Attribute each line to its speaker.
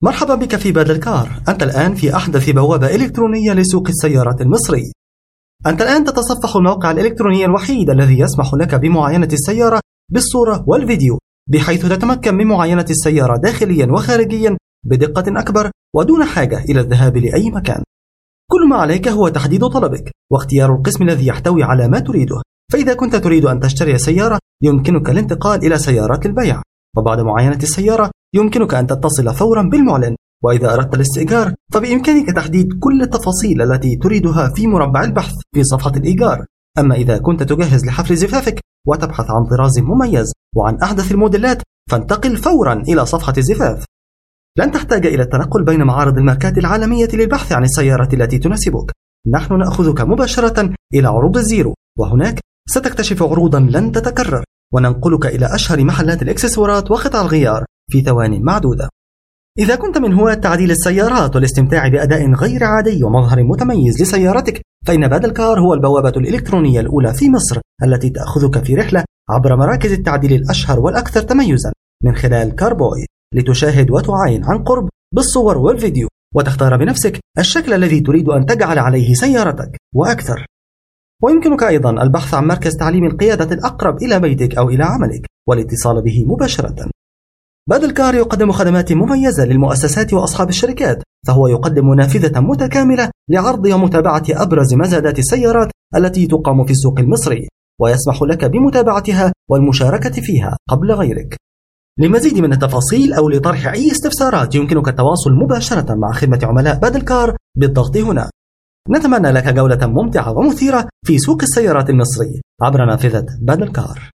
Speaker 1: مرحبا بك في بادل كار. أنت الآن في أحدث بوابة إلكترونية لسوق السيارات المصري. أنت الآن تتصفح الموقع الإلكتروني الوحيد الذي يسمح لك بمعاينة السيارة بالصورة والفيديو، بحيث تتمكن من معاينة السيارة داخليا وخارجيا بدقة أكبر ودون حاجة إلى الذهاب لأي مكان. كل ما عليك هو تحديد طلبك واختيار القسم الذي يحتوي على ما تريده. فإذا كنت تريد أن تشتري سيارة يمكنك الانتقال إلى سيارات البيع، وبعد معاينة السيارة يمكنك أن تتصل فورا بالمعلن. وإذا أردت الاستئجار فبإمكانك تحديد كل التفاصيل التي تريدها في مربع البحث في صفحة الإيجار. أما إذا كنت تجهز لحفل زفافك وتبحث عن طراز مميز وعن أحدث الموديلات فانتقل فورا إلى صفحة الزفاف. لن تحتاج إلى التنقل بين معارض الماركات العالمية للبحث عن السيارة التي تناسبك. نحن نأخذك مباشرة إلى عروض الزيرو، وهناك ستكتشف عروضا لن تتكرر، وننقلك إلى أشهر محلات الإكسسوارات وقطع الغيار في ثوان معدودة. إذا كنت من هواة تعديل السيارات والاستمتاع بأداء غير عادي ومظهر متميز لسيارتك، فإن بادل كار هو البوابة الإلكترونية الأولى في مصر التي تأخذك في رحلة عبر مراكز التعديل الأشهر والأكثر تميزا من خلال كاربوي، لتشاهد وتعاين عن قرب بالصور والفيديو وتختار بنفسك الشكل الذي تريد أن تجعل عليه سيارتك وأكثر. ويمكنك أيضا البحث عن مركز تعليم القيادة الأقرب إلى بيتك أو إلى عملك والاتصال به مباشرة. بادل كار يقدم خدمات مميزة للمؤسسات وأصحاب الشركات، فهو يقدم نافذة متكاملة لعرض ومتابعة أبرز مزادات السيارات التي تقام في السوق المصري، ويسمح لك بمتابعتها والمشاركة فيها قبل غيرك. لمزيد من التفاصيل أو لطرح أي استفسارات يمكنك التواصل مباشرة مع خدمة عملاء بادل كار بالضغط هنا. نتمنى لك جولة ممتعة ومثيرة في سوق السيارات المصري عبر نافذة بادل كار.